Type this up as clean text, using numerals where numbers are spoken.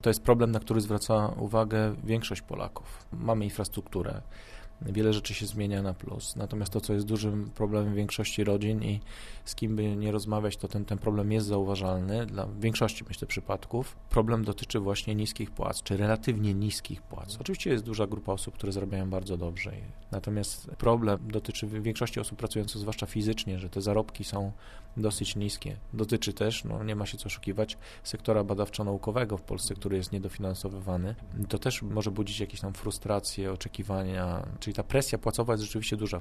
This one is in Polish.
To jest problem, na który zwraca uwagę większość Polaków. Mamy infrastrukturę, wiele rzeczy się zmienia na plus, natomiast to, co jest dużym problemem większości rodzin i z kim by nie rozmawiać, to ten problem jest zauważalny dla większości, myślę, przypadków. Problem dotyczy właśnie niskich płac, czy relatywnie niskich płac. Oczywiście jest duża grupa osób, które zarabiają bardzo dobrze, natomiast problem dotyczy większości osób pracujących, zwłaszcza fizycznie, że te zarobki są dosyć niskie. Dotyczy też, nie ma się co oszukiwać, sektora badawczo-naukowego w Polsce, który jest niedofinansowywany. To też może budzić jakieś tam frustracje, oczekiwania, czyli ta presja płacowa jest rzeczywiście duża.